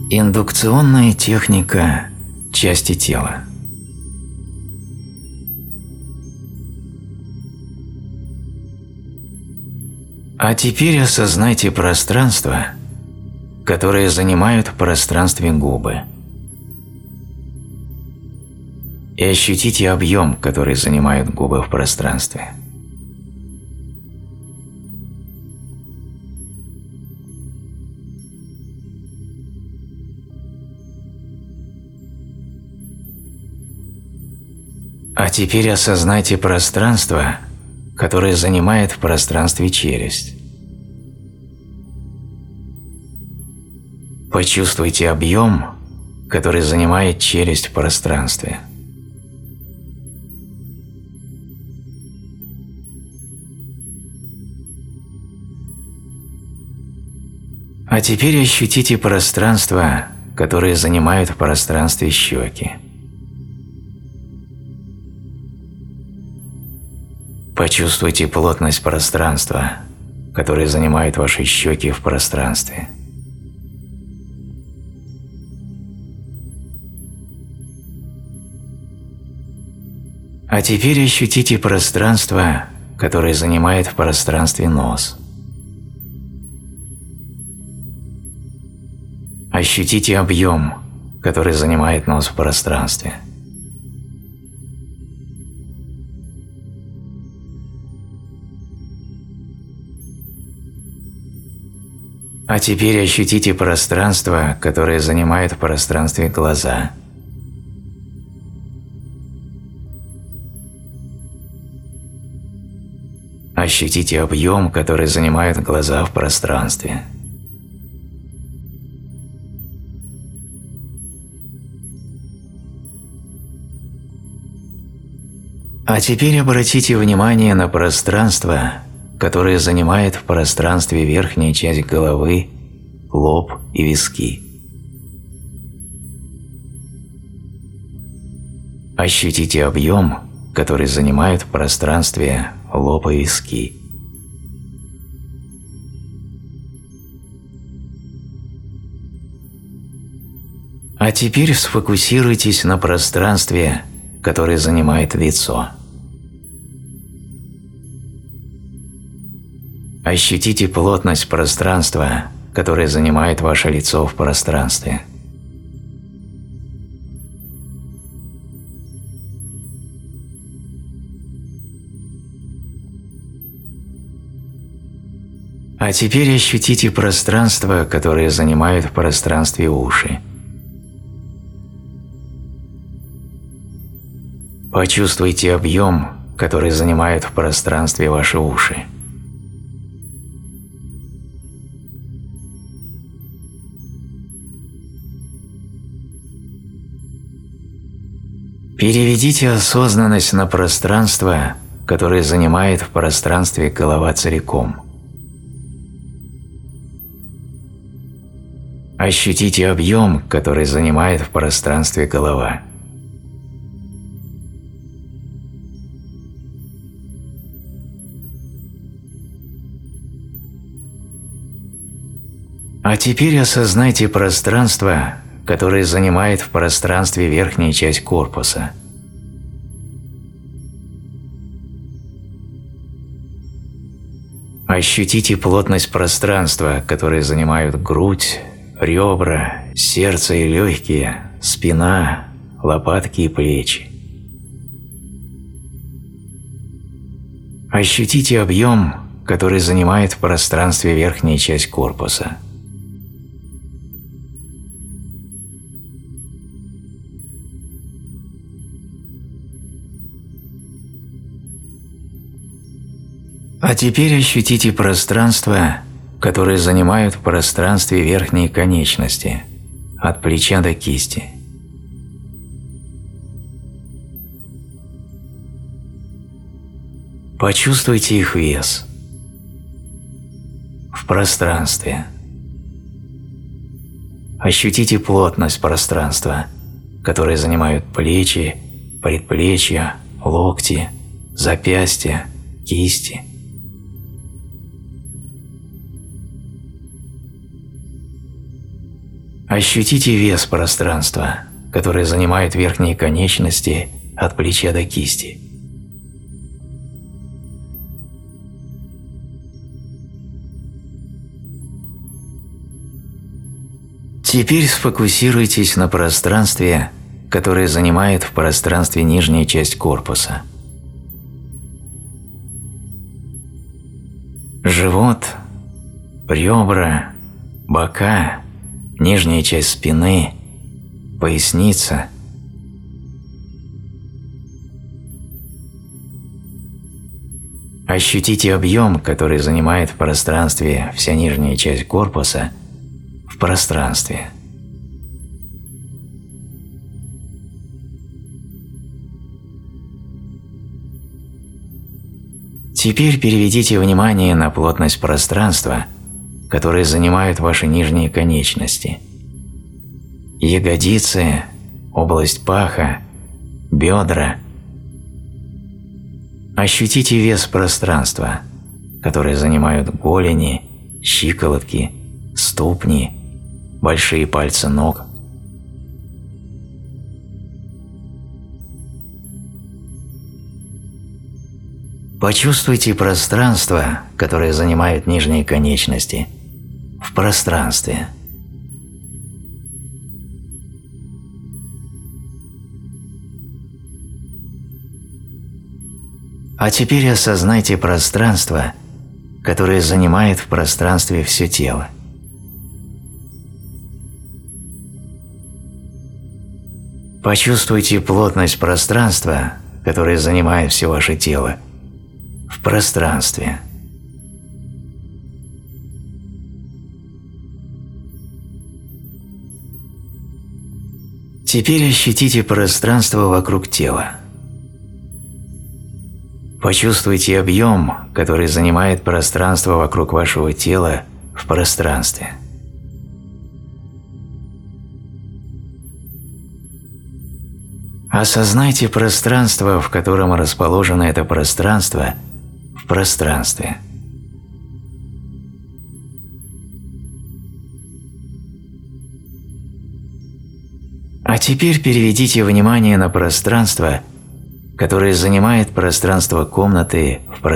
Индукционная техника части тела. А теперь осознайте пространство, которое занимают в пространстве губы. И ощутите объем, который занимают губы в пространстве. А теперь осознайте пространство, которое занимает в пространстве челюсть. Почувствуйте объем, который занимает челюсть в пространстве. А теперь ощутите пространство, которое занимают в пространстве щеки. Почувствуйте плотность пространства, которое занимает ваши щеки в пространстве. А теперь ощутите пространство, которое занимает в пространстве нос. Ощутите объем, который занимает нос в пространстве. А теперь ощутите пространство, которое занимает в пространстве глаза. Ощутите объем, который занимает глаза в пространстве. А теперь обратите внимание на пространство, которое занимает в пространстве верхняя часть головы, лоб и виски. Ощутите объем, который занимает в пространстве лоб и виски. А теперь сфокусируйтесь на пространстве, которое занимает лицо. Ощутите плотность пространства, которое занимает ваше лицо в пространстве. А теперь ощутите пространство, которое занимает в пространстве уши. Почувствуйте объем, который занимает в пространстве ваши уши. Переведите осознанность на пространство, которое занимает в пространстве голова целиком. Ощутите объем, который занимает в пространстве голова. А теперь осознайте пространство, которое занимает в пространстве верхняя часть корпуса. Ощутите плотность пространства, которое занимают грудь, ребра, сердце и легкие, спина, лопатки и плечи. Ощутите объем, который занимает в пространстве верхняя часть корпуса. А теперь ощутите пространство, которое занимают в пространстве верхней конечности, от плеча до кисти. Почувствуйте их вес в пространстве. Ощутите плотность пространства, которое занимают плечи, предплечья, локти, запястья, кисти. Ощутите вес пространства, которое занимает верхние конечности от плеча до кисти. Теперь сфокусируйтесь на пространстве, которое занимает в пространстве нижняя часть корпуса. Живот, ребра, бока, нижняя часть спины, поясница. Ощутите объем, который занимает в пространстве вся нижняя часть корпуса, в пространстве. Теперь переведите внимание на плотность пространства, которое занимают ваши нижние конечности. Ягодицы, область паха, бедра. Ощутите вес пространства, которое занимают голени, щиколотки, ступни, большие пальцы ног. Почувствуйте пространство, которое занимает нижние конечности, в пространстве. А теперь осознайте пространство, которое занимает в пространстве все тело. Почувствуйте плотность пространства, которое занимает все ваше тело, в пространстве. Теперь ощутите пространство вокруг тела. Почувствуйте объем, который занимает пространство вокруг вашего тела в пространстве. Осознайте пространство, в котором расположено это пространство, в пространстве. А теперь переведите внимание на пространство, которое занимает пространство комнаты в пространстве.